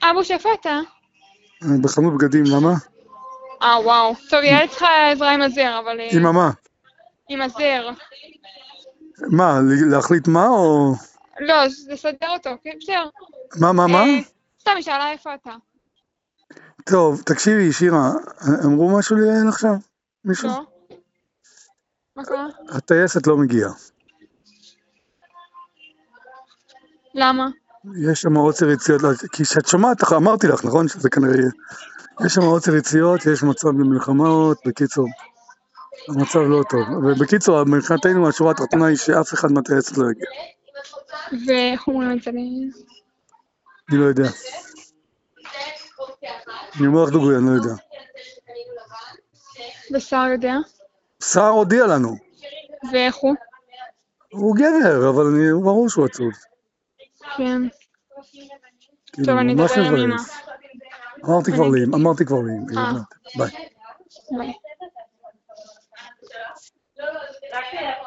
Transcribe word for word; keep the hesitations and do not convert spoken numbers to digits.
אבוש, איפה אתה? בחנות בגדים, למה? אה, וואו. טוב, יהיה לך עזרה עם הזר, אבל... עם מה? עם הזר. מה, להחליט מה או... לא, לסדר אותו, כן, בסדר. מה, מה, מה? סתם, היא שאלה איפה אתה. טוב, תקשיבי, שירה, אמרו משהו ליעל עכשיו? מישהו? לא. מה קרה? הטייסת לא מגיעה. למה? יש שם עוצר יציאות, כי שאת שומעת, אמרתי לך, נכון? שזה כנראה יהיה. יש שם עוצר יציאות, יש מצב במלחמות, בקיצור. המצב לא טוב. ובקיצור, מבחינתנו השורה התחתונה היא שאף אחד מהטייסת לא יגיע. ואיך אומרים את זה לי? אני לא יודע. אני אומר לך דוגרי, אני לא יודע. ושר יודע? שר הודיע לנו. ואיך הוא? הוא גבר, אבל אני, ברור שהוא עצוב. כן. כאילו, טוב, אני ממש אדבר עם אמא. מבאס. אמרתי כבר לי, אמרתי כבר לי. אה. ביי. ביי.